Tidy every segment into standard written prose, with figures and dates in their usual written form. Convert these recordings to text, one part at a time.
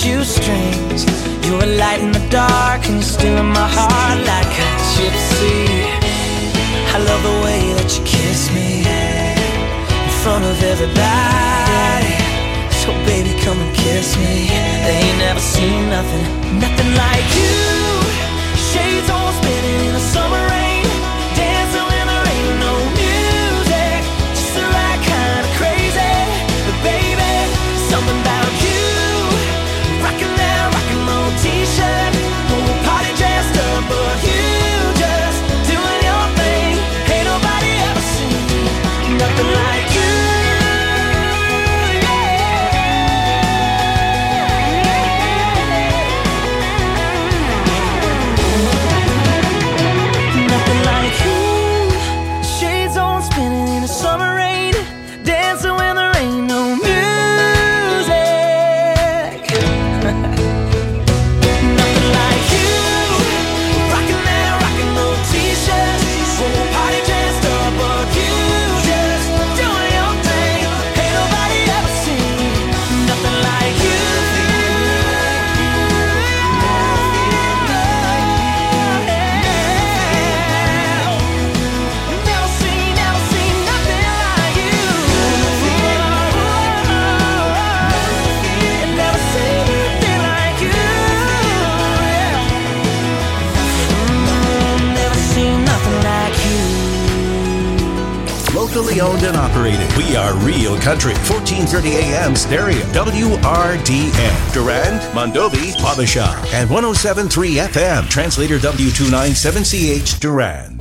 shoestrings. You're a light in the dark and you're still in my heart like a gypsy. I love the way that you kiss me in front of everybody. So baby, come and kiss me. They ain't never seen nothing like you. Shades all spinning in the summer rain, dancing when there ain't no music. Just the right kind of crazy. But baby, something about you. Rocking that rock and roll t-shirt, whole party dressed up, but you just doing your thing. Ain't nobody ever seen nothing like you. Summer rain, dancing when there ain't no music. Nothing like you. Rocking that rock and roll t-shirt, whole party dressed up, but you just doing your thing. Ain't nobody ever seen nothing like you. Locally owned and operated. We are Real Country. 1430 AM stereo. WRDN. Durand, Mondovi, Wabasha. And 107.3 FM. Translator W297CH Durand.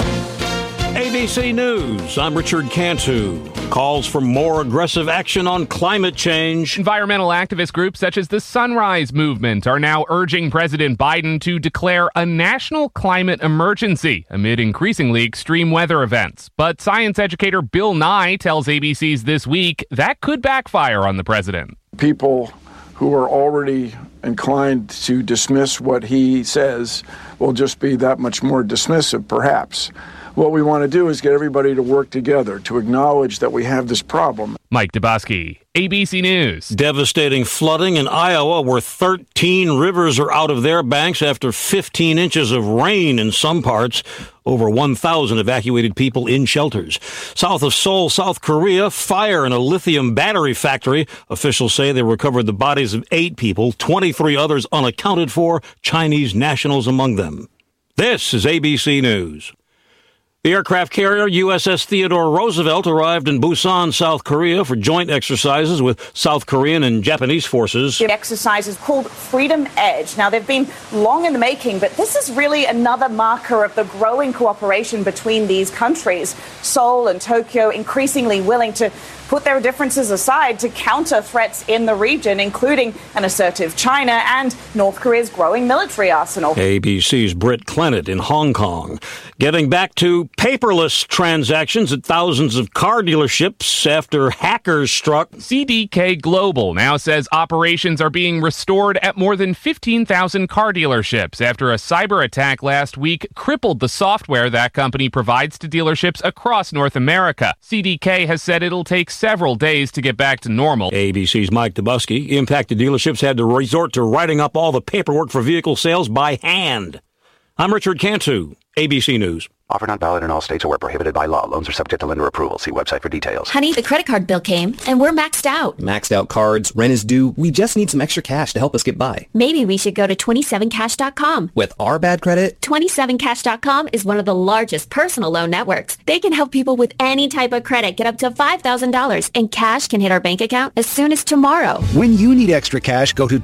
ABC News. I'm Richard Cantu. Calls for more aggressive action on climate change. Environmental activist groups such as the Sunrise Movement are now urging President Biden to declare a national climate emergency amid increasingly extreme weather events. But science educator Bill Nye tells ABC's This Week that could backfire on the president. People who are already inclined to dismiss what he says will just be that much more dismissive, perhaps. What we want to do is get everybody to work together to acknowledge that we have this problem. Mike Dubosky, ABC News. Devastating flooding in Iowa where 13 rivers are out of their banks after 15 inches of rain in some parts. Over 1,000 evacuated people in shelters. South of Seoul, South Korea, fire in a lithium battery factory. Officials say they recovered the bodies of 8 people, 23 others unaccounted for, Chinese nationals among them. This is ABC News. The aircraft carrier USS Theodore Roosevelt arrived in Busan, South Korea for joint exercises with South Korean and Japanese forces. The exercise is called Freedom Edge. Now, they've been long in the making, but this is really another marker of the growing cooperation between these countries. Seoul and Tokyo increasingly willing to put their differences aside to counter threats in the region, including an assertive China and North Korea's growing military arsenal. ABC's Britt Clennett in Hong Kong. Getting back to paperless transactions at thousands of car dealerships after hackers struck. CDK Global now says operations are being restored at more than 15,000 car dealerships after a cyber attack last week crippled the software that company provides to dealerships across North America. CDK has said it'll take several days to get back to normal. ABC's Mike Dubosky. Impacted dealerships had to resort to writing up all the paperwork for vehicle sales by hand. I'm Richard Cantu, ABC News. Offer not valid in all states or where prohibited by law. Loans are subject to lender approval. See website for details. Honey, the credit card bill came, and we're maxed out. Maxed out cards, rent is due. We just need some extra cash to help us get by. Maybe we should go to 27cash.com. With our bad credit? 27cash.com is one of the largest personal loan networks. They can help people with any type of credit get up to $5,000, and cash can hit our bank account as soon as tomorrow. When you need extra cash, go to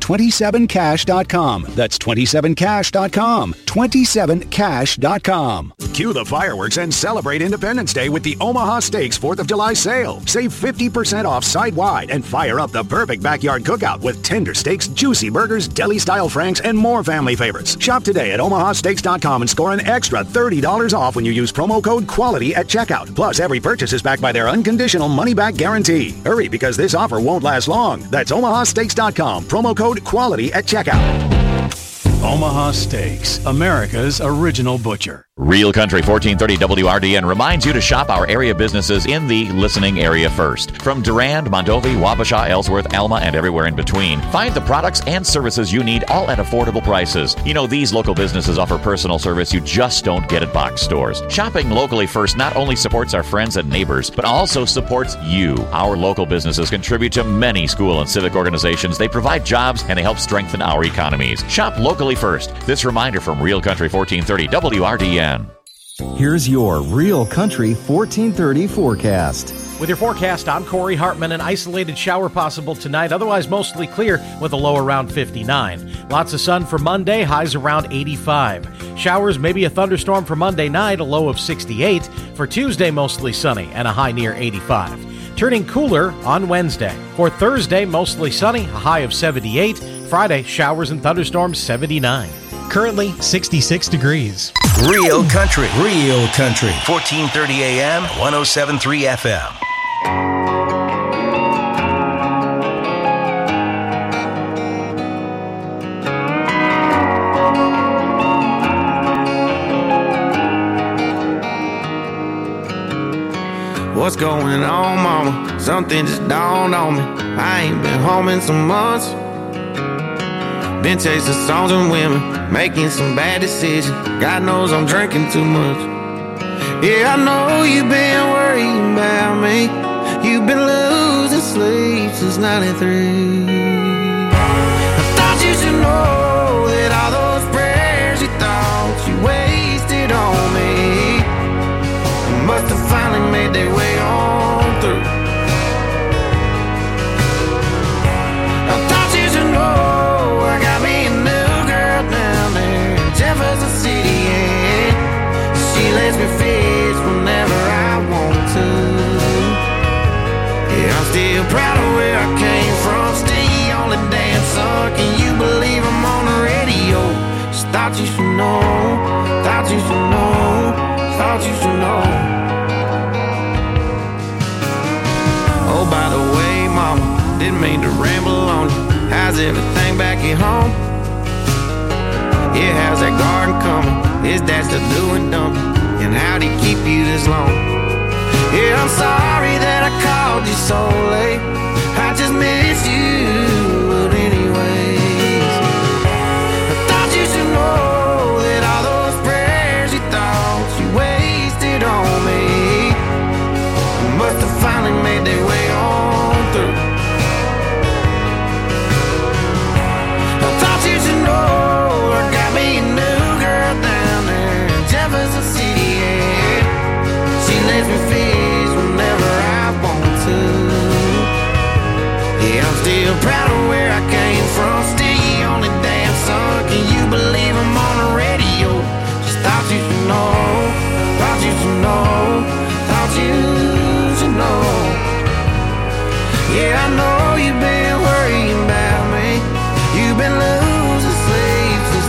27cash.com. That's 27cash.com. 27cash.com. Cue the fireworks and celebrate Independence Day with the Omaha Steaks 4th of July sale. Save 50% off site-wide and fire up the perfect backyard cookout with tender steaks, juicy burgers, deli-style franks, and more family favorites. Shop today at omahasteaks.com and score an extra $30 off when you use promo code QUALITY at checkout. Plus, every purchase is backed by their unconditional money-back guarantee. Hurry, because this offer won't last long. That's omahasteaks.com. Promo code QUALITY at checkout. Omaha Steaks, America's original butcher. Real Country 1430 WRDN reminds you to shop our area businesses in the listening area first. From Durand, Mondovi, Wabasha, Ellsworth, Alma, and everywhere in between. Find the products and services you need, all at affordable prices. You know, these local businesses offer personal service you just don't get at box stores. Shopping locally first not only supports our friends and neighbors, but also supports you. Our local businesses contribute to many school and civic organizations. They provide jobs and they help strengthen our economies. Shop locally first. This reminder from Real Country 1430 WRDN. Here's your Real Country 1430 forecast. With your forecast, I'm Corey Hartman. An isolated shower possible tonight, otherwise mostly clear with a low around 59. Lots of sun for Monday, highs around 85. Showers, maybe a thunderstorm for Monday night, a low of 68. For Tuesday, mostly sunny and a high near 85. Turning cooler on Wednesday. For Thursday, mostly sunny, a high of 78. Friday, showers and thunderstorms, 79. Currently 66 degrees. Real Country. 1430 AM, 107.3 FM. What's going on, mama? Something just dawned on me. I ain't been home in some months. Been chasing songs and women, making some bad decisions. God knows I'm drinking too much. Yeah, I know you've been worrying about me. You've been losing sleep since 93. I thought you should know that all those prayers you thought you wasted on me must have finally made their way on through. I thought you should know Jefferson City, and she lets me fish whenever I want to. Yeah, I'm still proud of where I came from. Still the only damn son. Can you believe I'm on the radio? Just thought you should know. Thought you should know. Thought you should know. Oh, by the way, mama, didn't mean to ramble on you. How's everything back at home? Yeah, how's that garden coming? Is that still doing dumping? And how'd he keep you this long? Yeah, I'm sorry that I called you so late. I just miss you, but anyways, I thought you should know that all those prayers you thought you wasted on me must have finally made their way on through. I thought you should know me fish whenever I want to. Yeah, I'm still proud of where I came from. Still the only damn son. Can you believe I'm on the radio? Just thought you should know. Thought you should know. Thought you should know. Yeah, I know you've been worrying about me. You've been losing sleep since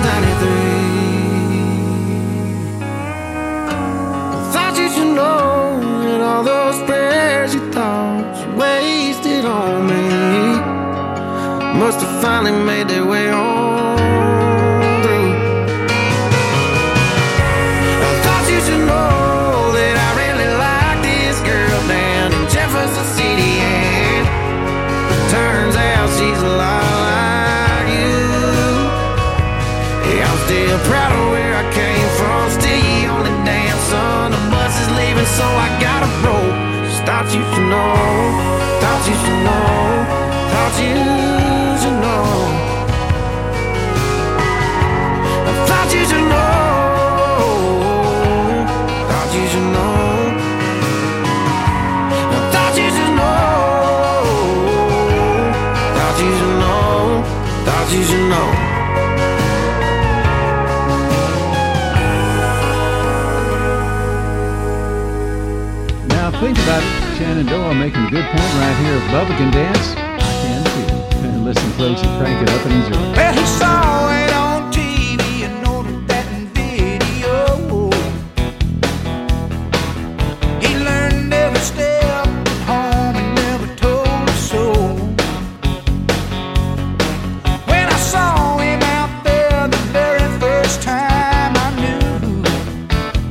93. Thought you should know. All those prayers you thought you wasted on me must have finally made their way on through. I thought you should know that I really like this girl down in Jefferson City, and turns out she's a lot like you. Yeah, I'm still proud of where I came from. Still the only damn son. The bus is leaving, so I gotta roll. Just thought you should know. Thought you should know. Thought you should know. I thought you should know. Thought you should know. I thought you should know. Thought you should know. Thought you should know. Think about it. Shenandoah making a good point right here. If Bubba can dance, I can too. And listen close and crank it up and enjoy. Well, he saw it on TV and noted that in video. He learned every step at home and never told a soul. When I saw him out there the very first time, I knew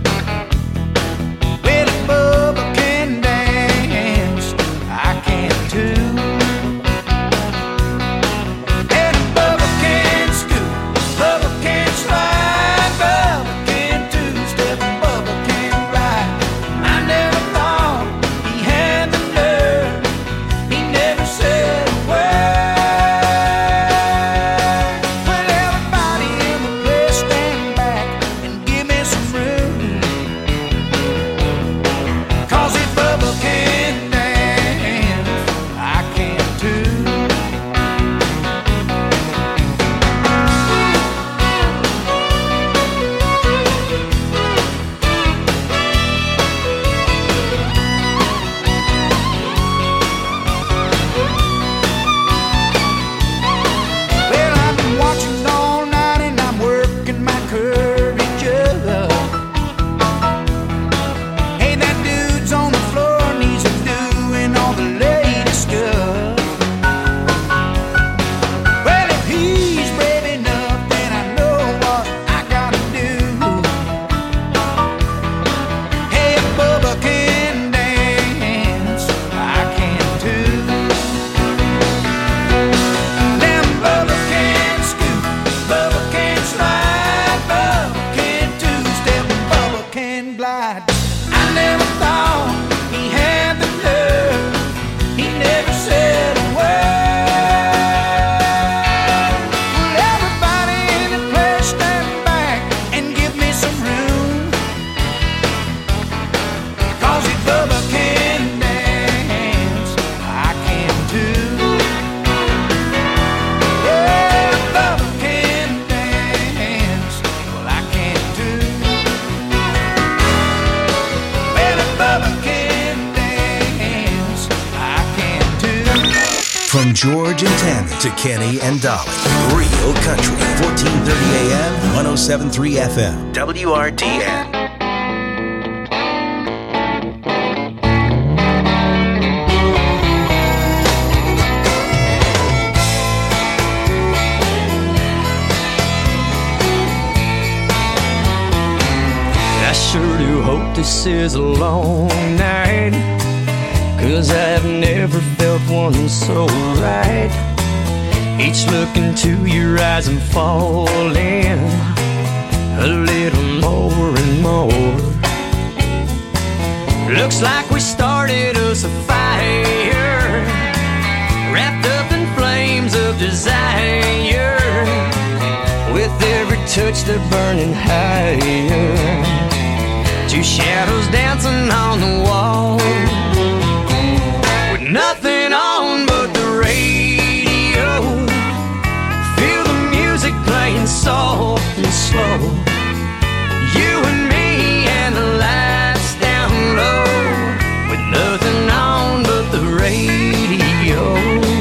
From George and Tammy to Kenny and Dolly. Real Country, 1430 AM, 107.3 FM, WRDN. I sure do hope this is a long night, 'cause I've never felt one so right. Each look into your eyes I'm falling a little more and more. Looks like we started us a fire, wrapped up in flames of desire. With every touch they're burning higher. Two shadows dancing on the wall, with nothing on but the radio. Feel the music playing soft and slow. You and me and the lights down low, with nothing on but the radio.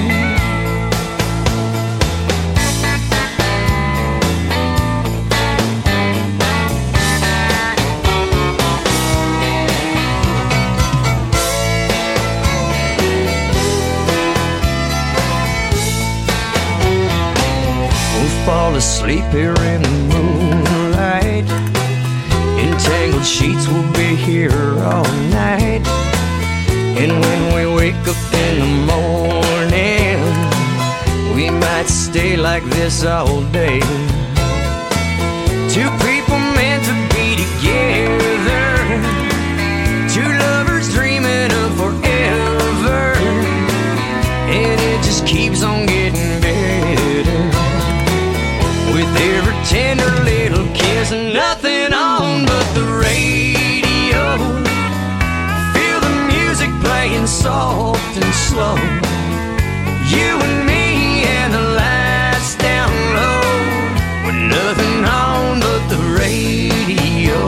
Fall asleep here in the moonlight. Entangled sheets will be here all night. And when we wake up in the morning, we might stay like this all day. Two people meant to be together, two lovers dreaming of forever, and it just keeps on getting better. With every tender little kiss and nothing on but the radio. Feel the music playing soft and slow. You and me and the lights down low, with nothing on but the radio.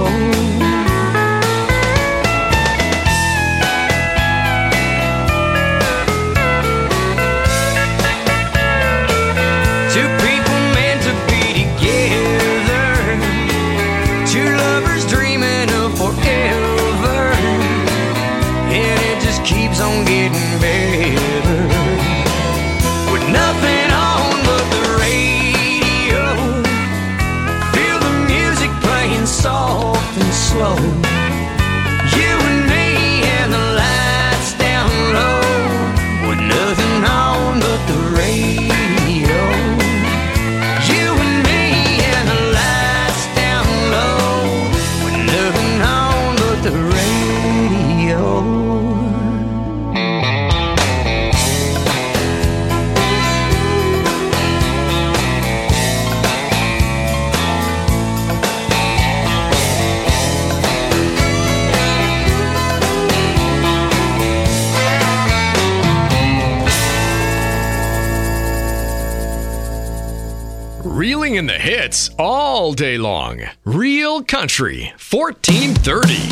Keeps on getting better, with nothing on but the radio. Feel the music playing soft and slow. You and me and the lights down low, with nothing on but the radio. You and me and the lights down low, with nothing on but the radio. Reeling in the hits all day long. Real Country, 1430.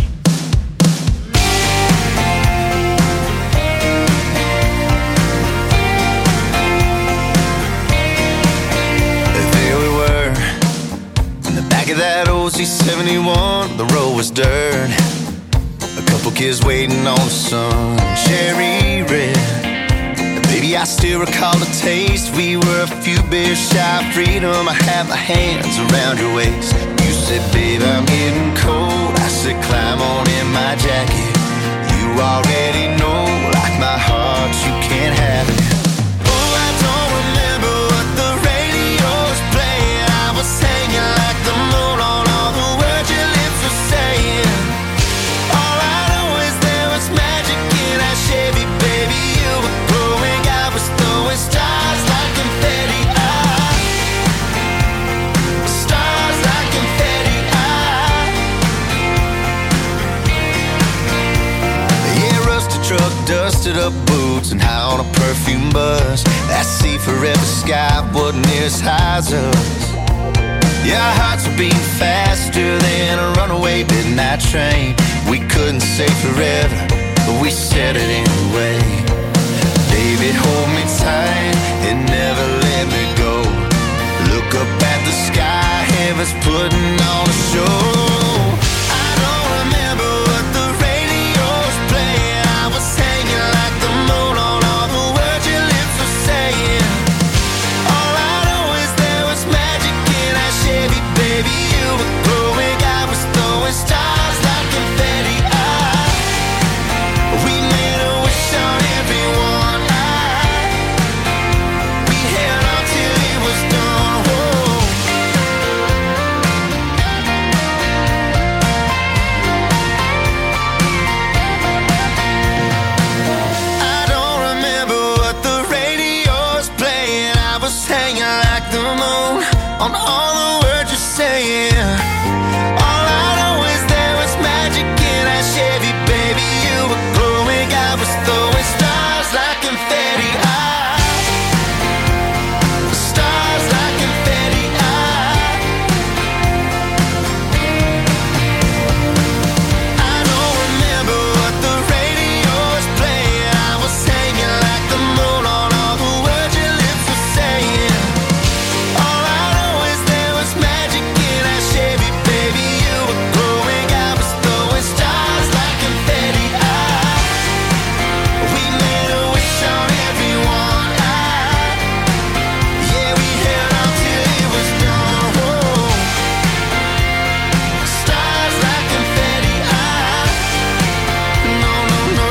There we were, in the back of that old C71, the road was dirt. A couple kids waiting on the sun, cherry red. Baby, I still recall the taste. We were a few beers shy of freedom. I had my hands around your waist. You said, babe, I'm getting cold. I said, climb on in my jacket. You already know, like my heart, you can't have it. Oh, I don't remember what the radio was playing. I was hanging like the moon on all the words your lips were saying. All I know is there was magic in that Chevy, baby. You were glowing. Throwing stars like confetti, stars like confetti, yeah, rusted truck, dusted up boots, and high on a perfume bus. That sea forever sky wasn't near as high as us. Yeah, our hearts were beating faster than a runaway midnight train. We couldn't say forever, but we said it anyway. Baby, hold me tight and never let me go. Look up at the sky, heaven's putting on a show. I don't remember what the radio's playing. I was hanging like the moon on all the words your lips were saying. All I know is there was magic in our Chevy, baby. You were glowing, I was throwing stars like confetti. We made a wish on everyone. We held on till it was done. I don't remember what the radio's playing. I was hanging like the moon on all the words you're saying. All I know is there was magic in our Chevy, baby. You were glowing, I was throwing stars like confetti. Stars like confetti. I don't remember what the radio's playing. I was hanging like the moon on all the words your lips were saying. All I know is there was magic in our Chevy, baby. You were glowing, I was throwing stars like confetti. We made a wish on everyone. Yeah, we held on till it was done. Stars like confetti. No, no, no.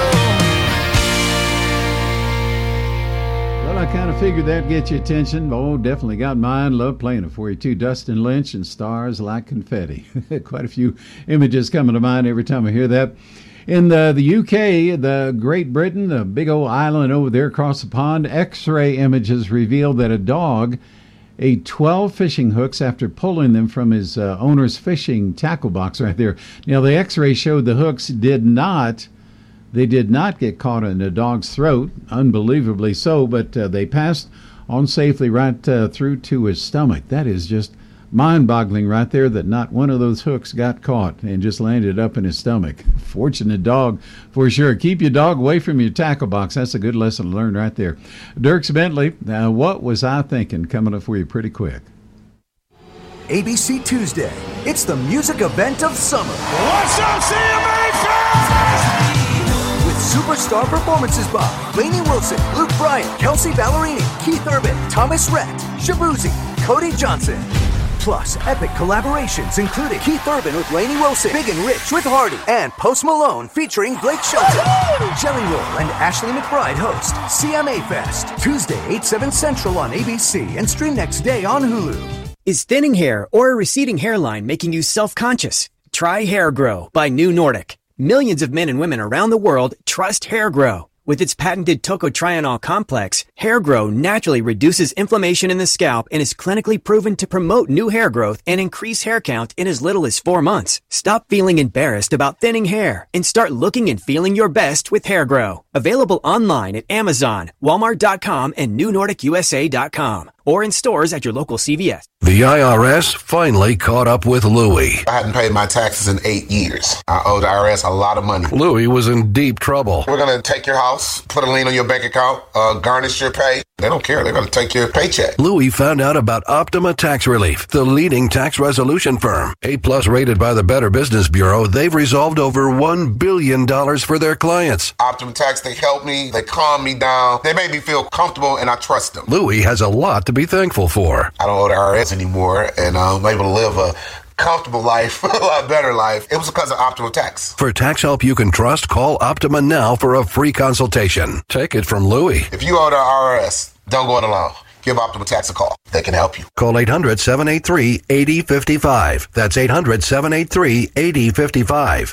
Well, I kind of figured that'd get your attention. Oh, definitely got mine. Love playing it for you, too. Dustin Lynch and Stars Like Confetti. Quite a few images coming to mind every time I hear that. In the UK, the Great Britain, the big old island over there across the pond, X-ray images reveal that a dog ate 12 fishing hooks after pulling them from his owner's fishing tackle box right there. Now, the X-ray showed the hooks did not get caught in the dog's throat, unbelievably so, but they passed on safely right through to his stomach. That is just mind-boggling right there that not one of those hooks got caught and just landed up in his stomach. Fortunate dog for sure. Keep your dog away from your tackle box. That's a good lesson to learn right there. Dierks Bentley, what was I thinking? Coming up for you pretty quick. ABC Tuesday. It's the music event of summer. What's up, CMA fans? With superstar performances by Lainey Wilson, Luke Bryan, Kelsey Ballerini, Keith Urban, Thomas Rhett, Shabuzi, Cody Johnson. Plus, epic collaborations including Keith Urban with Lainey Wilson, Big and Rich with Hardy, and Post Malone featuring Blake Shelton. Jelly Roll and Ashley McBride host CMA Fest, Tuesday, 8/7 Central on ABC and stream next day on Hulu. Is thinning hair or a receding hairline making you self-conscious? Try Hair Grow by New Nordic. Millions of men and women around the world trust Hair Grow. With its patented tocotrienol complex, Hair Grow naturally reduces inflammation in the scalp and is clinically proven to promote new hair growth and increase hair count in as little as 4 months. Stop feeling embarrassed about thinning hair and start looking and feeling your best with Hair Grow. Available online at Amazon, Walmart.com, and NewNordicUSA.com. Or in stores at your local CVS. The IRS finally caught up with Louie. I hadn't paid my taxes in 8 years. I owed the IRS a lot of money. Louie was in deep trouble. We're going to take your house, put a lien on your bank account, garnish your pay. They don't care. They're going to take your paycheck. Louie found out about Optima Tax Relief, the leading tax resolution firm. A+ rated by the Better Business Bureau, they've resolved over $1 billion for their clients. Optima Tax, they help me. They calm me down. They make me feel comfortable, and I trust them. Louie has a lot to be thankful for. I don't owe the IRS anymore, and I'm able to live a comfortable life, a lot better life. It was because of Optima Tax. For tax help you can trust, call Optima now for a free consultation. Take it from Louie. If you owe the IRS, don't go it alone. Give Optima Tax a call. They can help you. Call 800-783-8055. That's 800-783-8055.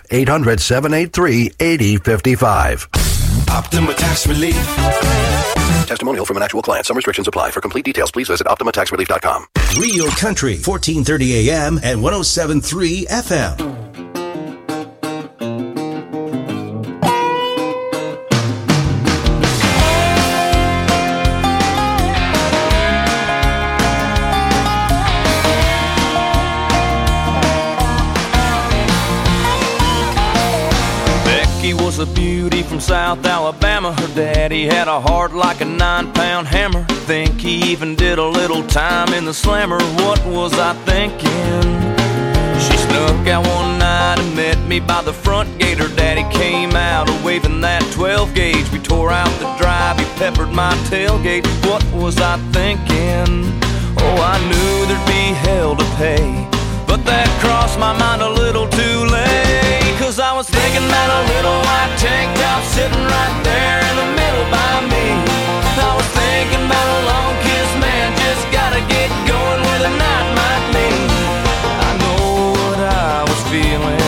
800-783-8055. Optima Tax Relief. Testimonial from an actual client. Some restrictions apply. For complete details, please visit OptimaTaxRelief.com. Real Country, 1430 AM and 107.3 FM. Cookie was a beauty from South Alabama. Her daddy had a heart like a 9-pound hammer. Think he even did a little time in the slammer. What was I thinking? She snuck out one night and met me by the front gate. Her daddy came out waving that 12 gauge. We tore out the drive, he peppered my tailgate. What was I thinking? Oh, I knew there'd be hell to pay, but that crossed my mind a little too late. Cause I was thinking about a little white tank top sitting right there in the middle by me. I was thinking about a long kiss, man, just gotta get going where the night might lead. I know what I was feeling,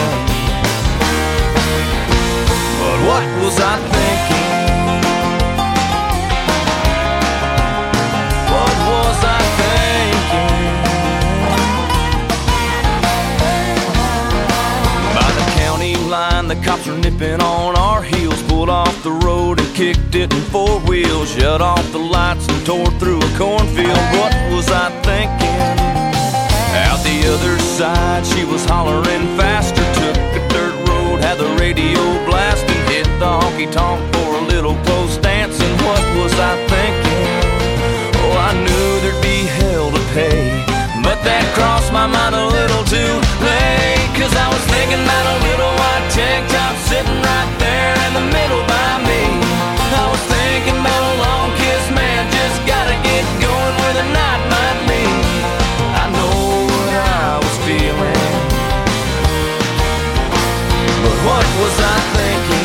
but what was I thinking? What was I thinking? By the county line, the cops were nipping on our heels. Pulled off the road and kicked it in 4 wheels. Shut off the lights and tore through a cornfield. What was I thinking? Out the other side, she was hollering faster. Took a dirt road, had the radio blasting. Hit the honky-tonk for a little close dancing. What was I thinking? Oh, I knew there'd be hell to pay, but that crossed my mind a little too late. Cause I was thinking about a little white tank top sitting right there in the middle by me. I was thinking about a long kiss, man, just gotta get going where the night might lead. I know what I was feeling, but what was I thinking?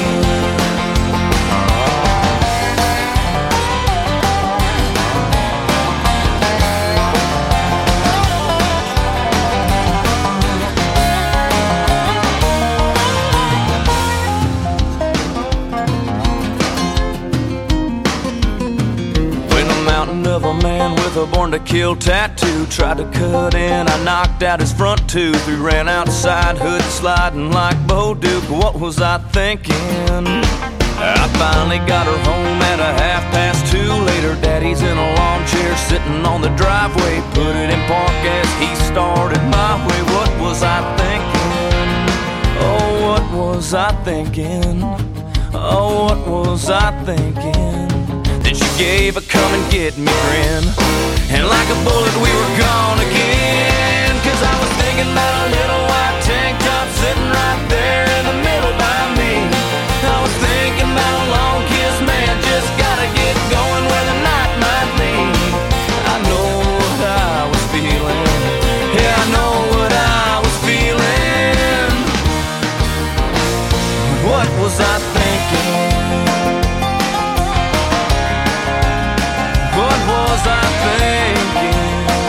Of a man with a born to kill tattoo tried to cut in, I knocked out his front tooth. We ran outside, hood sliding like Bo Duke. What was I thinking? I finally got her home at 2:30. Later, daddy's in a lawn chair sitting on the driveway. Put it in park as he started my way. What was I thinking? Oh, what was I thinking? Oh, what was I thinking? Then she gave a come and get me grin, and like a bullet we were gone again. Cause I was thinking about a little white tank top sitting right there in the middle by me. I was thinking about a long kiss, man, just gotta get going where the night might lead. I know what I was feeling, yeah, I know what I was feeling. What was I thinking? What was I thinking?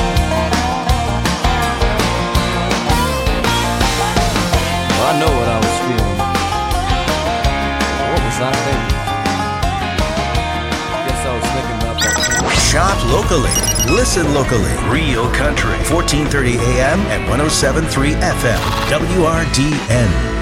Well, I know what I was feeling. What was I thinking? Guess I was thinking about that. Shop locally. Listen locally. Real Country. 1430 AM and 107.3 FM. WRDN.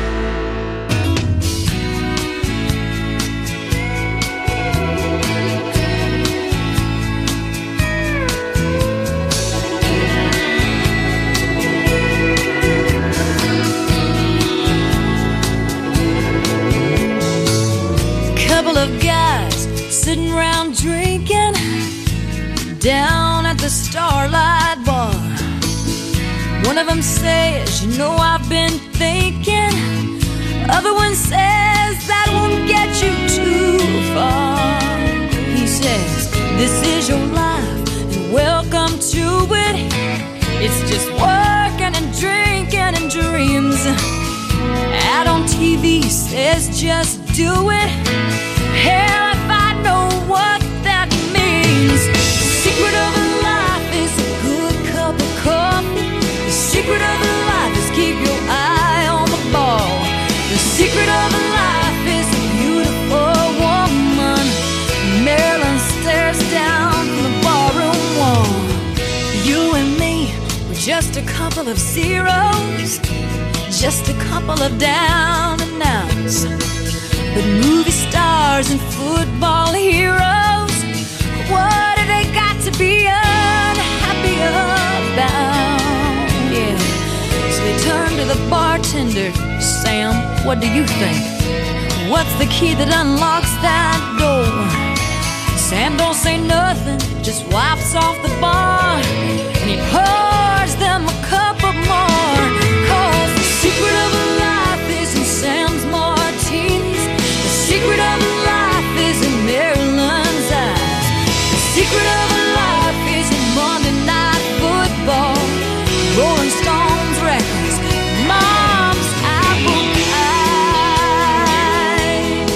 Sitting around drinking down at the Starlight Bar. One of them says, you know I've been thinking. Other one says that won't get you too far. He says, this is your life and welcome to it. It's just working and drinking and dreams. Ad on TV says just do it. Hell, if I know what that means. The secret of life is a good cup of coffee. The secret of life is keep your eye on the ball. The secret of life is a beautiful woman. Marilyn stares down from the barroom wall. You and me, we're just a couple of zeros, just a couple of down and outs. But movie stars and football heroes, what have they got to be unhappy about? Yeah. So they turn to the bartender. Sam, what do you think? What's the key that unlocks that door? Sam don't say nothing, just wipes off the bar, and he pours them a cup of more. 'Cause the secret of a life is in Sam's martinis. The secret of a life is in Marilyn's eyes. The secret of a life is in Monday Night Football, Rolling Stones records, Mom's apple pies.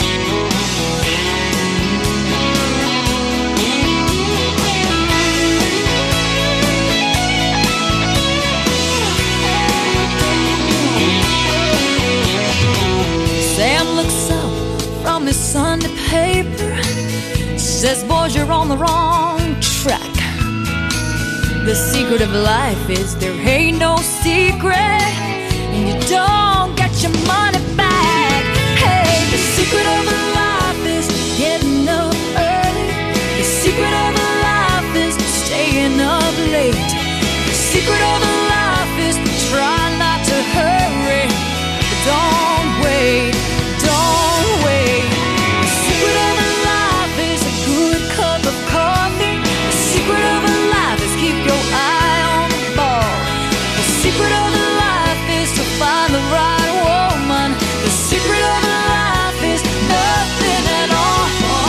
Sam looks up from his Sunday paper, says, boys, you're on the wrong track. The secret of life is there ain't no secret, and you don't get your money back. Hey, the secret of life is getting up early. The secret of life is staying up late. The secret of life is try not to hurry, but don't wait, don't wait. The secret of life is a good cup of coffee. The secret of life is keep your eye on the ball. The secret of life is to find the right woman. The secret of life is nothing at all.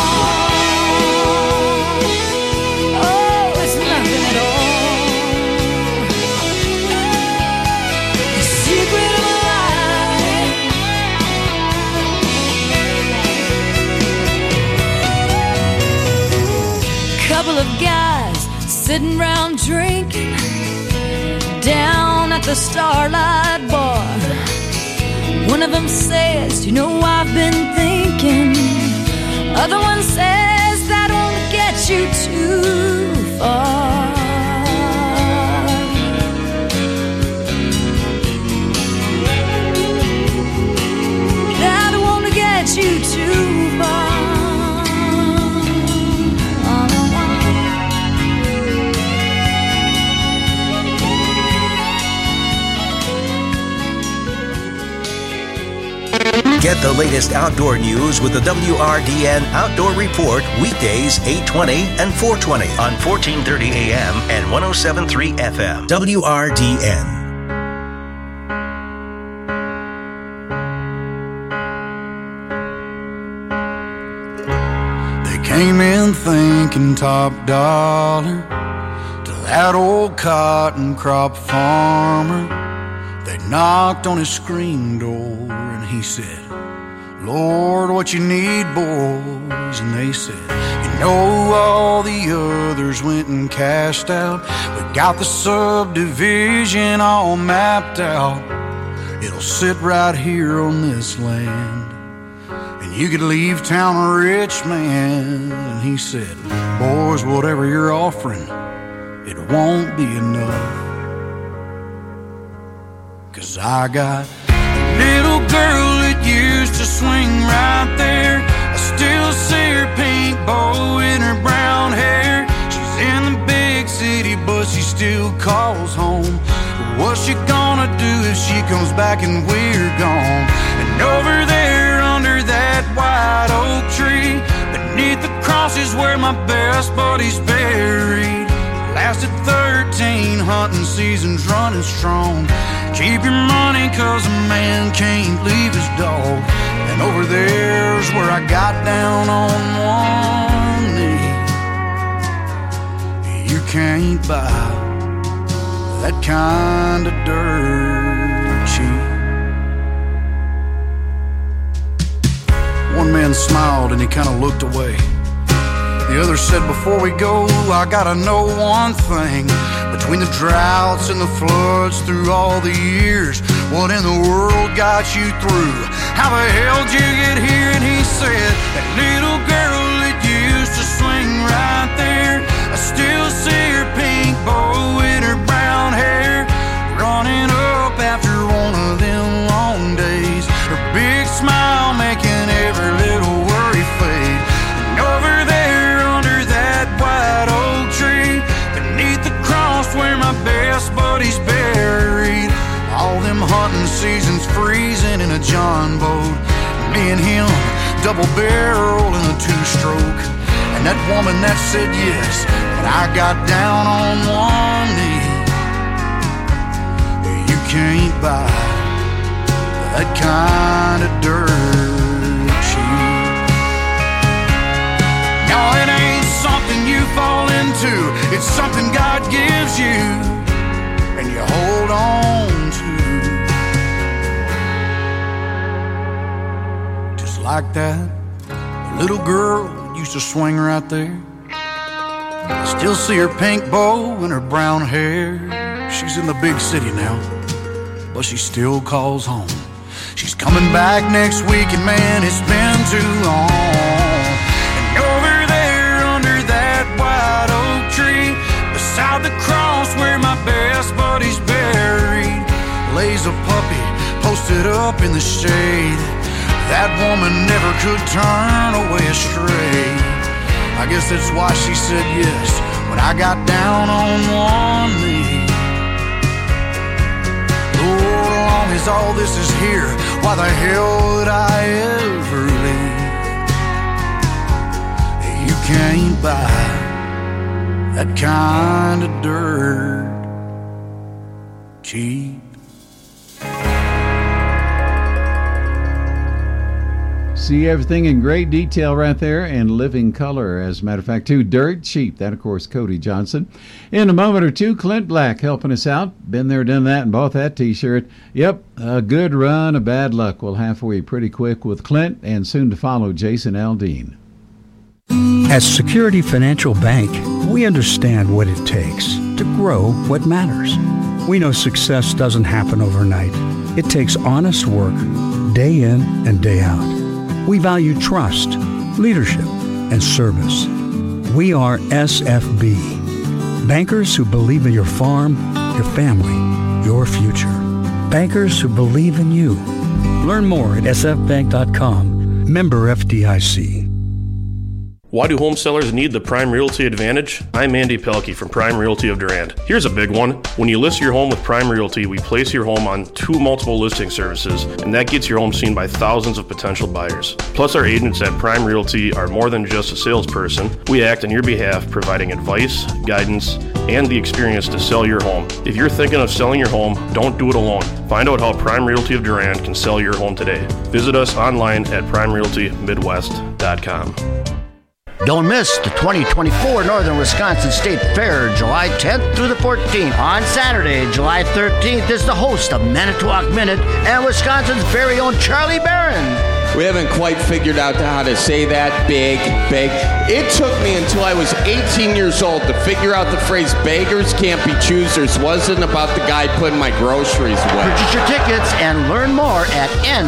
Oh, it's nothing at all. The secret of life. Couple of guys sitting around drinking down at the Starlight Bar. One of them says, you know, I've been thinking. Other one says that won't get you too far. That won't get you too far. Get the latest outdoor news with the WRDN Outdoor Report weekdays 8:20 and 4:20 on 1430 AM and 107.3 FM. WRDN. They came in thinking top dollar to that old cotton crop farmer. They knocked on his screen door and he said, Lord, what you need, boys? And they said, you know, all the others went and cashed out. We got the subdivision all mapped out. It'll sit right here on this land, and you could leave town a rich man. And he said, boys, whatever you're offering, it won't be enough. 'Cause I got a little girl that used to swing right there. I still see her pink bow in her brown hair. She's in the big city, but she still calls home. What's she gonna do if she comes back and we're gone? And over there under that white oak tree, beneath the cross is where my best buddy's buried. Lasted 13 hunting seasons running strong. Keep your money 'cause a man can't leave his dog. And over there's where I got down on one knee. You can't buy that kind of dirt cheap. One man smiled and he kind of looked away. The other said, before we go, I gotta know one thing. Between the droughts and the floods through all the years, what in the world got you through? How the hell did you get here? And he said, that little girl that used to swing right there, I still see her pink bow in her brown hair, running up after one of them long days. Her big smile making every little worry fade. And over there under that white oak tree, beneath the cross where my best buddy's buried, all them hunting seasons freezing in a John boat. me and him, double barrel in a two-stroke. And that woman that said yes, but I got down on one knee. You can't buy that kind of dirt cheap. No, it ain't something you fall into. It's something God gives you and you hold on to. Just like that little girl used to swing right there. I still see her pink bow and her brown hair. She's in the big city now, but she still calls home. She's coming back next week, and man, it's been too long. And over there under that white oak tree, beside the cross where my best buddy's buried, lays a puppy posted up in the shade. That woman never could turn away astray. I guess that's why she said yes when I got down on one knee. Lord, as long as all this is here, why the hell would I ever leave? You can't buy that kind of dirt cheap. See everything in great detail right there and living color, as a matter of fact, too. Dirt cheap. That, of course, Cody Johnson. In a moment or two, Clint Black helping us out. Been there, done that, and bought that T-shirt. Yep, a good run of bad luck. Well, halfway pretty quick with Clint, and soon to follow Jason Aldean. At Security Financial Bank, we understand what it takes to grow what matters. We know success doesn't happen overnight. It takes honest work, day in and day out. We value trust, leadership, and service. We are SFB, bankers who believe in your farm, your family, your future. Bankers who believe in you. Learn more at sfbank.com. Member FDIC. Why do home sellers need the Prime Realty Advantage? I'm Andy Pelkey from Prime Realty of Durand. Here's a big one. When you list your home with Prime Realty, we place your home on 2 multiple listing services, and that gets your home seen by thousands of potential buyers. Plus, our agents at Prime Realty are more than just a salesperson. We act on your behalf, providing advice, guidance, and the experience to sell your home. If you're thinking of selling your home, don't do it alone. Find out how Prime Realty of Durand can sell your home today. Visit us online at primerealtymidwest.com. Don't miss the 2024 Northern Wisconsin State Fair, July 10th through the 14th. On Saturday, July 13th, is the host of Manitowoc Minute and Wisconsin's very own Charlie Barron. We haven't quite figured out how to say that, big. It took me until I was 18 years old to figure out the phrase beggars can't be choosers wasn't about the guy putting my groceries away. Purchase your tickets and learn more at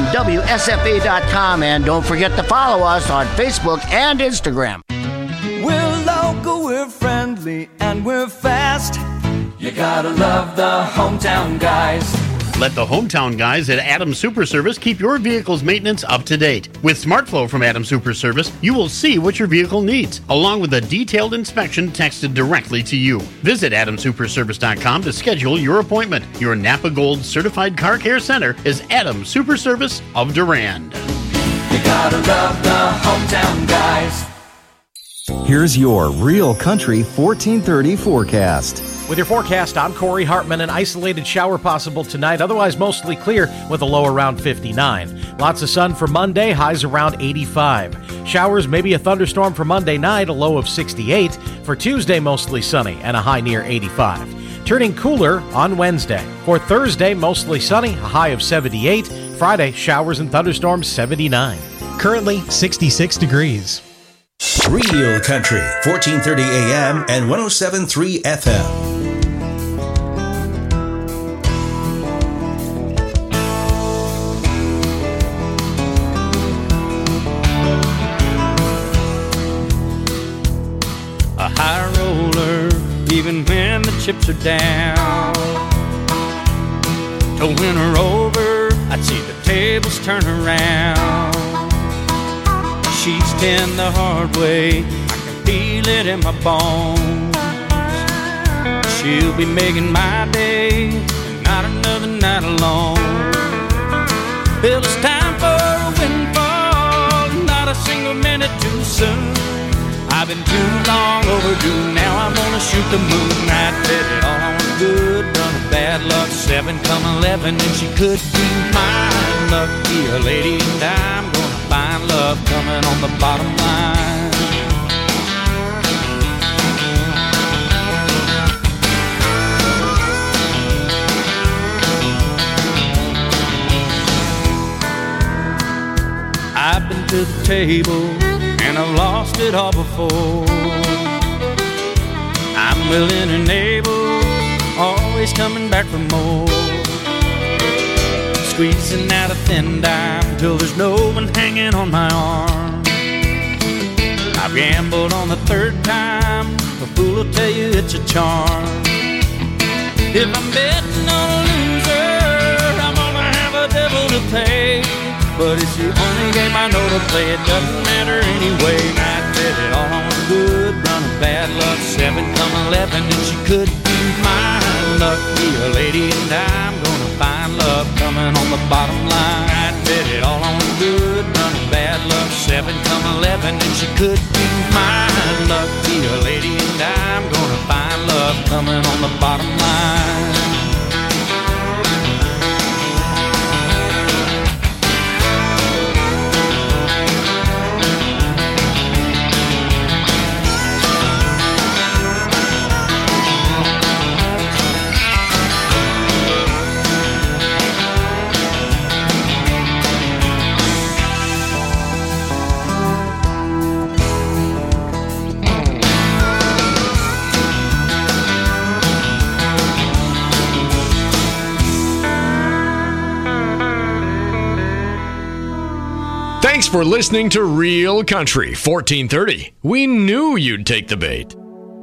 nwsfa.com. And don't forget to follow us on Facebook and Instagram. We're local, we're friendly, and we're fast. You gotta love the hometown guys. Let the hometown guys at Adams Super Service keep your vehicle's maintenance up to date. With SmartFlow from Adams Super Service, you will see what your vehicle needs, along with a detailed inspection texted directly to you. Visit AdamSuperService.com to schedule your appointment. Your Napa Gold Certified Car Care Center is Adams Super Service of Durand. You gotta love the hometown guys. Here's your Real Country 1430 forecast. With your forecast, I'm Corey Hartman. An isolated shower possible tonight, otherwise mostly clear with a low around 59. Lots of sun for Monday, highs around 85. Showers, maybe a thunderstorm for Monday night, a low of 68. For Tuesday, mostly sunny and a high near 85. Turning cooler on Wednesday. For Thursday, mostly sunny, a high of 78. Friday, showers and thunderstorms, 79. Currently, 66 degrees. Real Country, 1430 AM and 107.3 FM. A high roller, even when the chips are down. To win her over, I'd see the tables turn around. She's 10 the hard way, I can feel it in my bones. She'll be making my day, not another night alone. Well, it's time for a windfall soon. I've been too long overdue, now I'm gonna shoot the moon. I bet it all on good run of bad luck, 7 come 11, and she could be mine. Lucky a lady, and I'm gonna find love coming on the bottom line. I've been to the table and I've lost it all before. I'm willing and able, always coming back for more. Squeezing out a thin dime till there's no one hanging on my arm. I've gambled on the 3rd time, a fool will tell you it's a charm. If I'm betting on a loser, I'm gonna have a devil to pay. But it's the only game I know to play, it doesn't matter anyway. I bet it all on a good run of bad luck, 7 come 11, and she could be mine. Lucky a lady, and I'm gonna find love coming on the bottom line. I bet it all on a good run of bad luck, 7 come 11, and she could be mine. Lucky a lady, and I'm gonna find love coming on the bottom line. Thanks for listening to Real Country 1430. We knew you'd take the bait.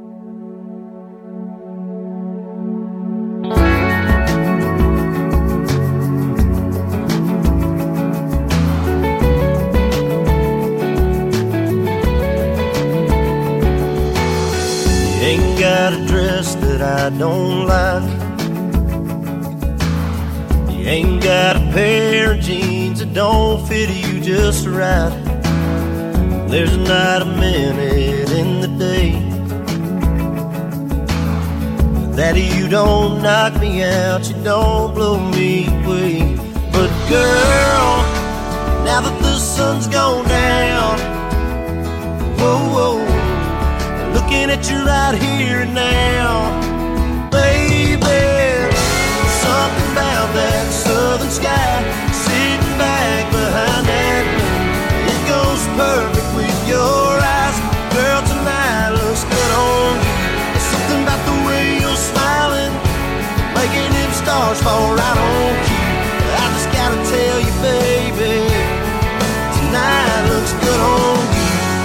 You ain't got a dress that I don't like. You ain't got a pair of jeans that don't fit you just right. There's not a minute in the day that you don't knock me out, you don't blow me away. But girl, now that the sun's gone down, whoa, whoa, looking at you right here and now, baby, something about that southern sky, sitting back behind that moon, it goes perfect with your eyes. Girl, tonight looks good on you. There's something about the way you're smiling, making them stars fall right on cue. I just gotta tell you, baby, tonight looks good on you.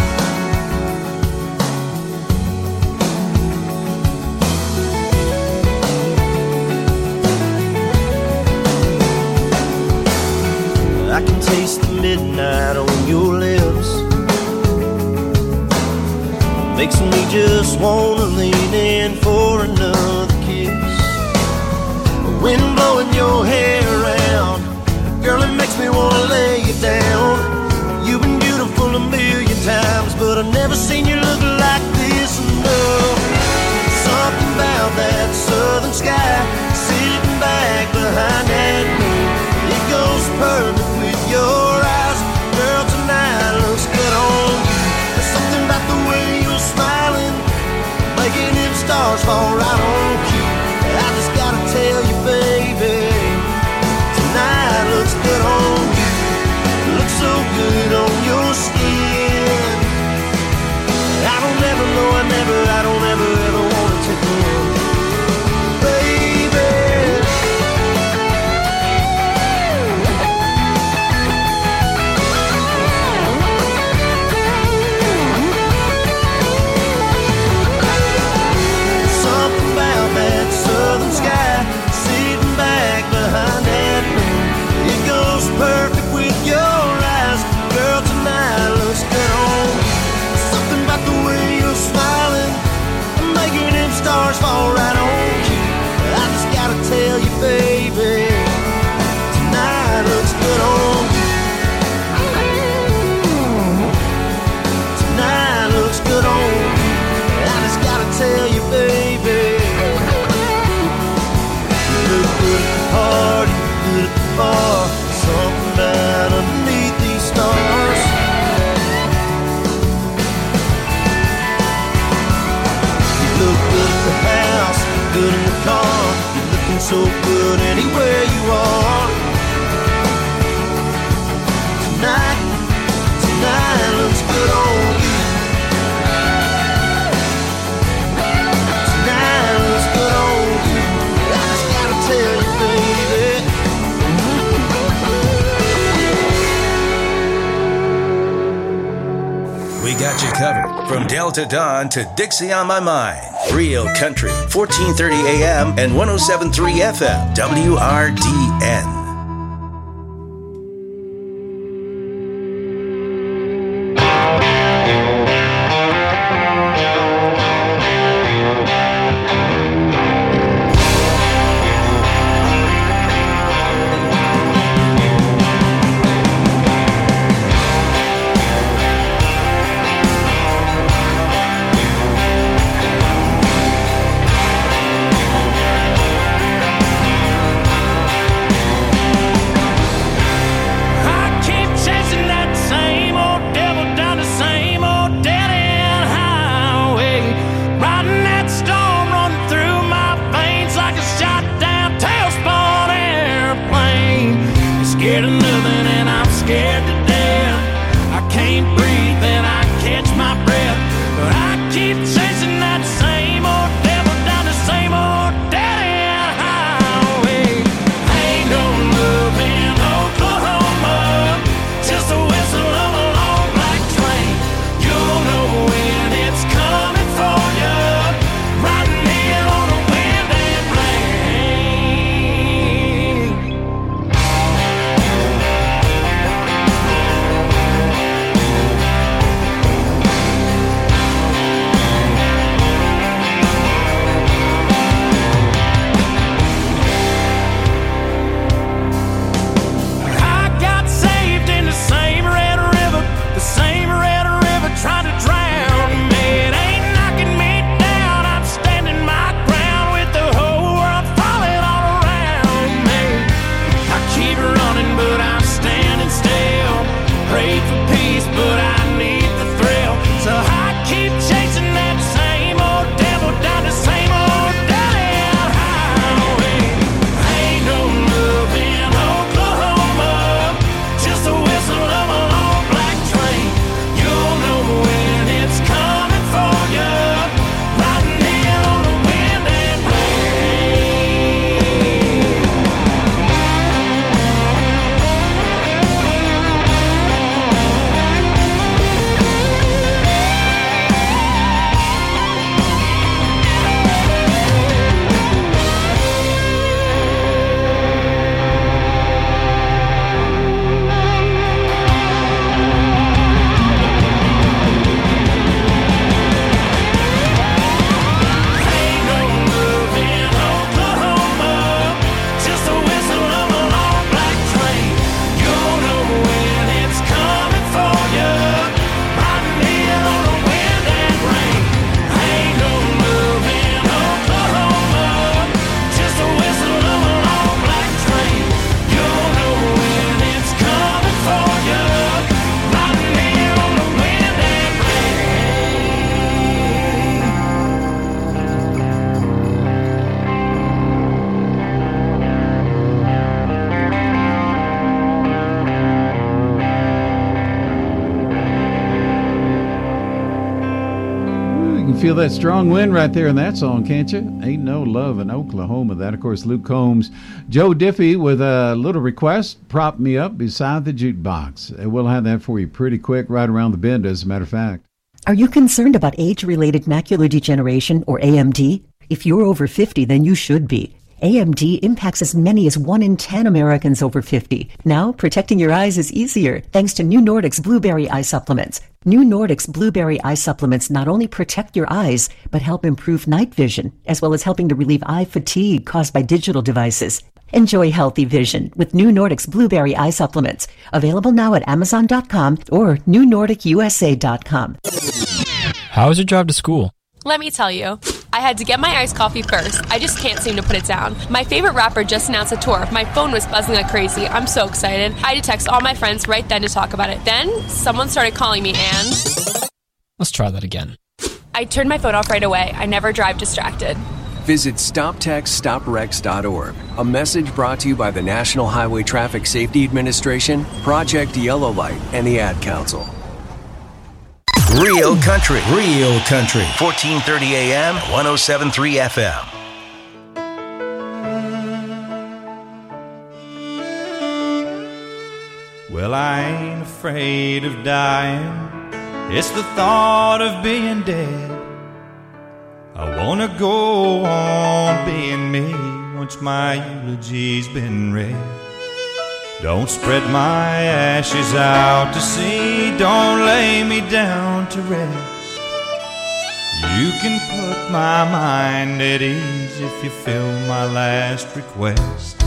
I can taste the midnight on your lips, makes me just wanna lean in for another kiss. Wind blowing your hair around, girl, it makes me wanna lay you down. You've been beautiful a million times, but I've never seen you look like this. No, something about that southern sky, sitting back behind that moon, it goes perfect with your eyes. Girl, tonight looks good on you. There's something about the way you're smiling, making them stars fall right on cue. I just gotta tell you, baby, tonight looks good on you. far, something down underneath these stars. You look good at the house, good in the car. You're looking so good anywhere you are. Tonight looks good on you. Tonight looks good on you. I just gotta tell you, baby. We got you covered from Delta Dawn to Dixie on My Mind. Real Country, 1430 AM and 107.3 FM, WRDN. Feel that strong wind right there in that song, can't you? Ain't No Love in Oklahoma. That, of course, Luke Combs. Joe Diffie with a little request, Prop Me Up Beside the Jukebox. And we'll have that for you pretty quick, right around the bend, as a matter of fact. Are you concerned about age-related macular degeneration, or AMD? If you're over 50, then you should be. AMD impacts as many as 1 in 10 Americans over 50. Now, protecting your eyes is easier thanks to New Nordic's Blueberry Eye Supplements. New Nordic's Blueberry Eye Supplements not only protect your eyes, but help improve night vision, as well as helping to relieve eye fatigue caused by digital devices. Enjoy healthy vision with New Nordic's Blueberry Eye Supplements. Available now at Amazon.com or NewNordicUSA.com. How is your drive to school? Let me tell you. I had to get my iced coffee first. I just can't seem to put it down. My favorite rapper just announced a tour. My phone was buzzing like crazy. I'm so excited. I had to text all my friends right then to talk about it. Then, someone started calling me and... Let's try that again. I turned my phone off right away. I never drive distracted. Visit StopTextStopWrecks.org. A message brought to you by the National Highway Traffic Safety Administration, Project Yellow Light, and the Ad Council. Real country. 1430 AM, 107.3 FM. Well, I ain't afraid of dying. It's the thought of being dead. I wanna go on being me once my eulogy's been read. Don't spread my ashes out to sea. Don't lay me down to rest. You can put my mind at ease if you fill my last request.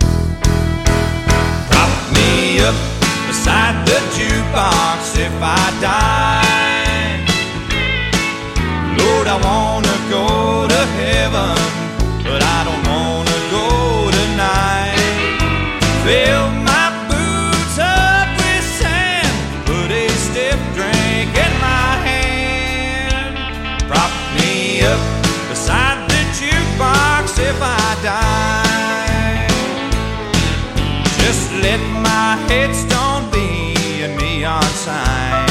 Prop me up beside the jukebox if I die. Lord, I wanna go to heaven, but I don't wanna go tonight. Fill my boots up with sand, put a stiff drink in my hand. Prop me up beside the jukebox if I die. Just let my headstone be a neon sign.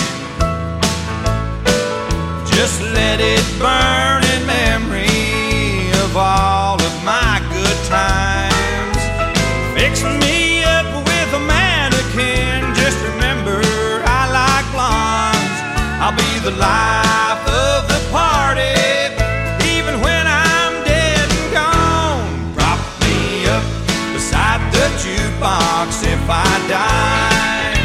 Just let it burn in memory of all of my good times. Fix me up with a mannequin. Just remember I like blondes. I'll be the life of the party, even when I'm dead and gone. Prop me up beside the jukebox if I die.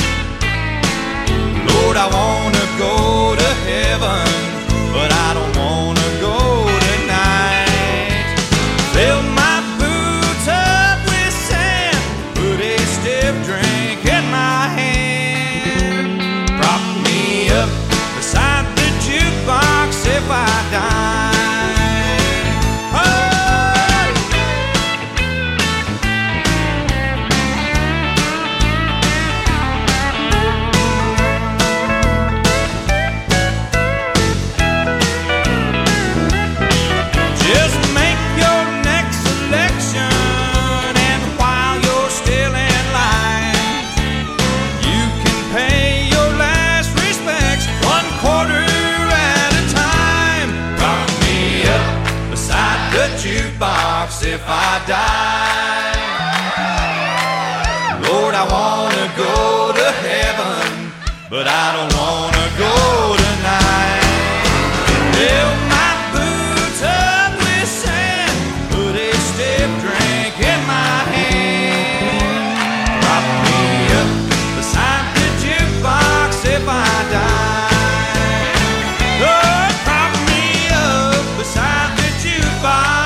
Lord, I wanna go to heaven, but I don't wanna go tonight. Fill my boots up with sand, put a stiff drink in my hand. Prop me up beside the jukebox if I die. If I die, Lord, I wanna go to heaven, but I don't wanna go tonight. Fill my boots up with sand, put a stiff drink in my hand. Prop me up beside the jukebox if I die. Lord, prop me up beside the jukebox.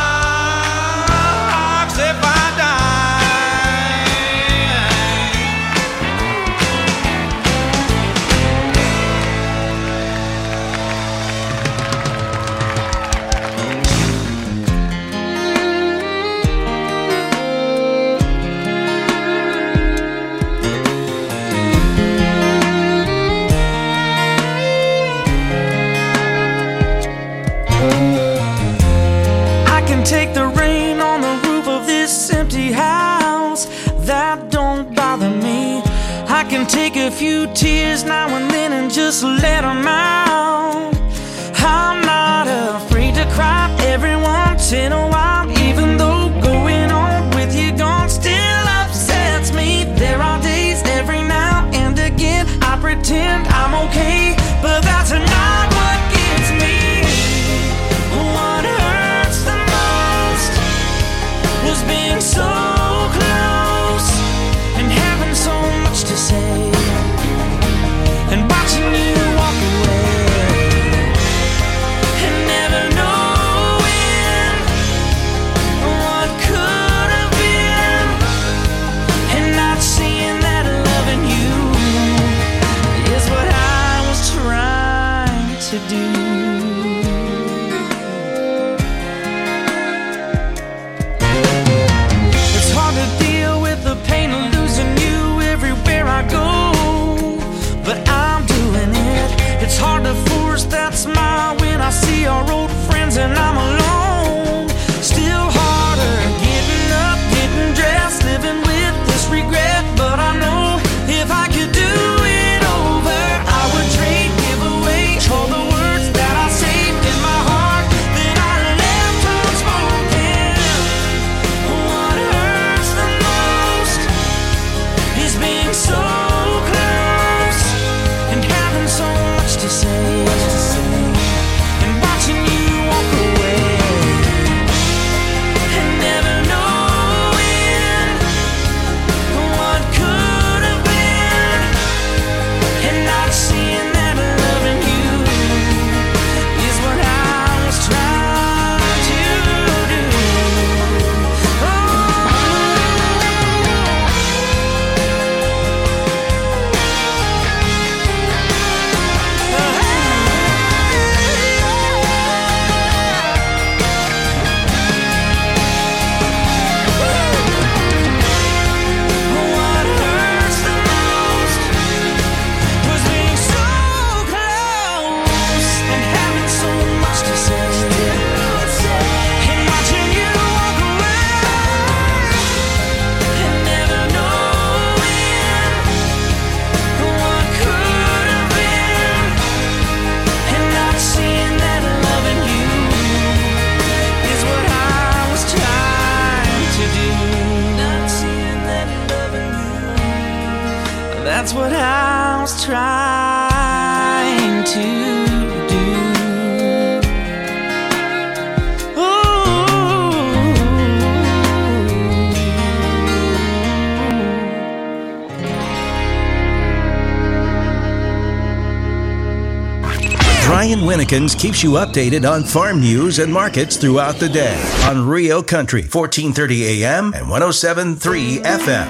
Take the rain on the roof of this empty house, that don't bother me. I can take a few tears now and then and just let them out. I'm not afraid to cry every once in a while, even though going on with you gone still upsets me. There are days every now and again I pretend I'm okay, but that's not what gets me. What hurts the most was being so close and having so much to say, and watching you walk away and never knowing what was trying to do. Brian Winnekins keeps you updated on farm news and markets throughout the day on Real Country, 1430 AM and 107.3 FM.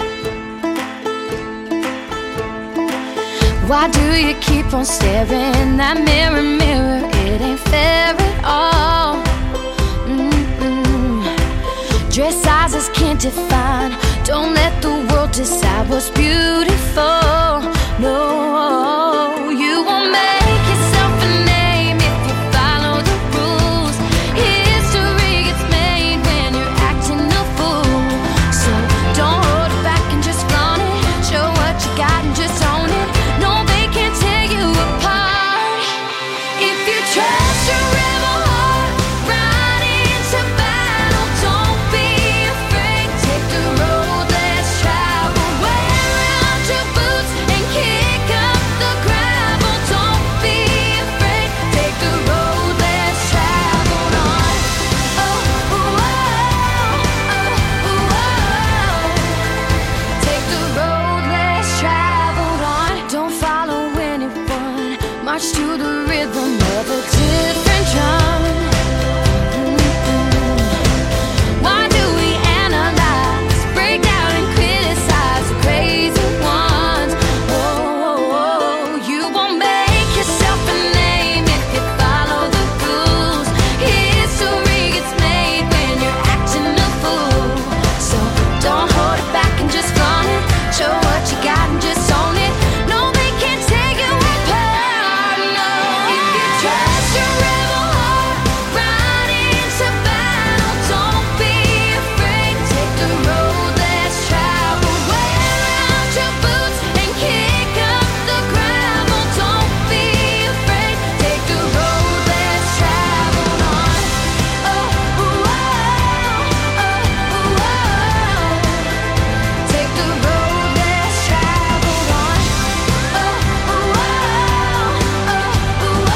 Why do you keep on staring that mirror, mirror? It ain't fair at all. Dress sizes can't define. Don't let the world decide what's beautiful. No, you won't make yourself a name if you follow the rules. History gets made when you're acting a fool. So don't hold it back and just flaunt it. Show what you got and just own it. No, they can't tear you apart. If you trust your rebel heart, ride into battle. Don't be afraid. Take the road less traveled. Wear out your boots and kick up the gravel. Don't be afraid. Take the road less traveled on. Oh, oh, oh, oh, oh. Take the road less traveled on. Don't follow anyone. March to the rhythm of a different drum. Why do we analyze, break down and criticize the crazy ones? Oh, you won't make yourself a name if you follow the rules. History gets made when you're acting a fool. So don't hold it back and just flaunt it. Show what you got and just own it. No, they can't take you apart. No, if you trust your rebel heart, ride into battle. Don't be afraid. Take the road less traveled. Wear out your boots and kick up the gravel. Don't be afraid. Take the road less traveled on. Oh, oh, oh, oh, oh. Take the road less traveled on. Oh, oh, oh, oh, oh.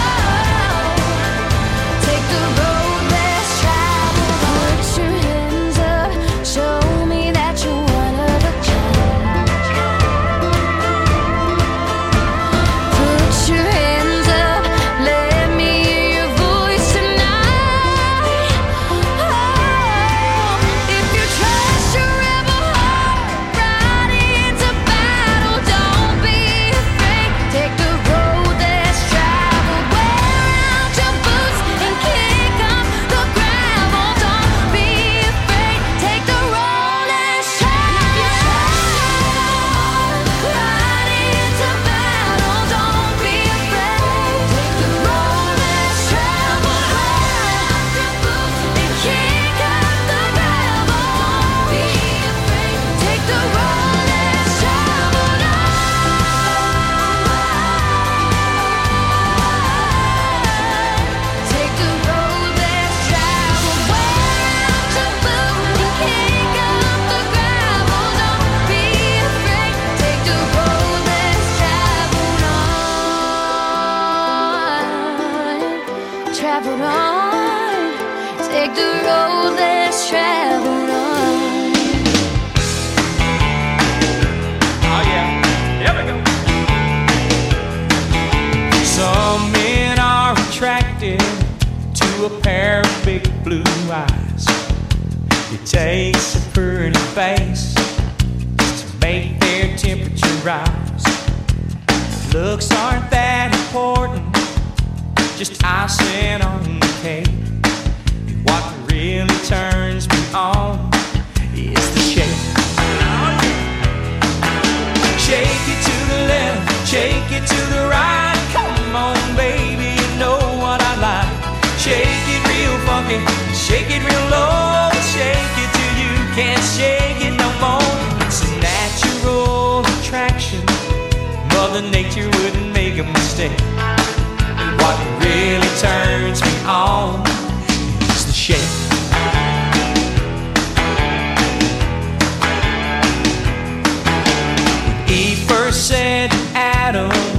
Take the road less traveled on. Put your hands up, show me that you're one of a kind. Put your hands up, let me hear your voice tonight. Oh, if you trust your rebel heart, ride into battle. Don't be afraid. Take the road less traveled. Wear out your boots and kick up the gravel. Don't be afraid. Take the road less traveled. Ride into battle. Don't be afraid. Take the road less traveled. Wear out your boots and kick up the gravel. Don't be afraid. Take the road less traveled. Take the road less traveled. Wear out your boots and kick up the gravel. Don't be afraid. Take the road less traveled on. Traveled on. Take the road less traveled on. Oh yeah, here we go. Some men are attracted to a pair of big blue eyes. It takes a pretty face to make their temperature rise. Looks aren't that important, just icing on the cake. What really turns me on is the shape. Shake it to the left, shake it to the right. Come on, baby, you know what I like. Shake it real funky, shake it real low. Shake it till you can't shake it no more. It's a natural attraction. Mother Nature wouldn't make a mistake. What really turns me on is the shape. When Eve first said to Adam,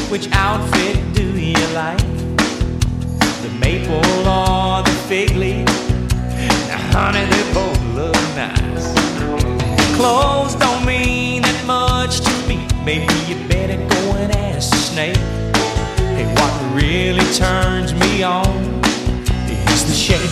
which outfit do you like? The maple or the fig leaf? Now, honey, they both look nice. Clothes don't mean that much to me. Maybe you better go and ask the snake. Hey, what really turns me on is the shake.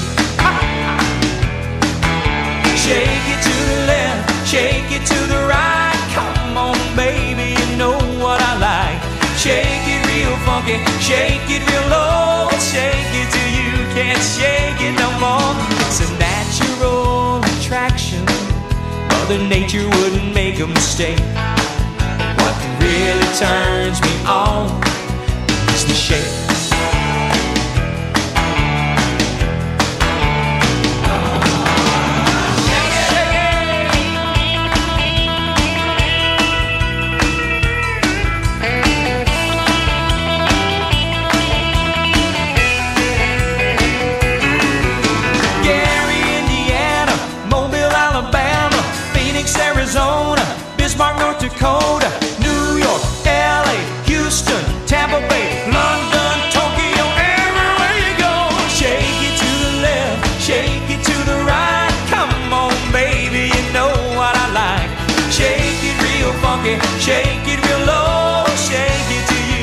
Shake it to the left, shake it to the right. Come on, baby, you know what I like. Shake it real funky, shake it real low. Shake it till you can't shake it no more. It's a natural attraction. Mother Nature wouldn't make a mistake. What really turns me on is the shake. Arizona, Bismarck, North Dakota, New York, LA, Houston, Tampa Bay, London, Tokyo, everywhere you go. Shake it to the left, shake it to the right. Come on, baby, you know what I like. Shake it real funky, shake it real low.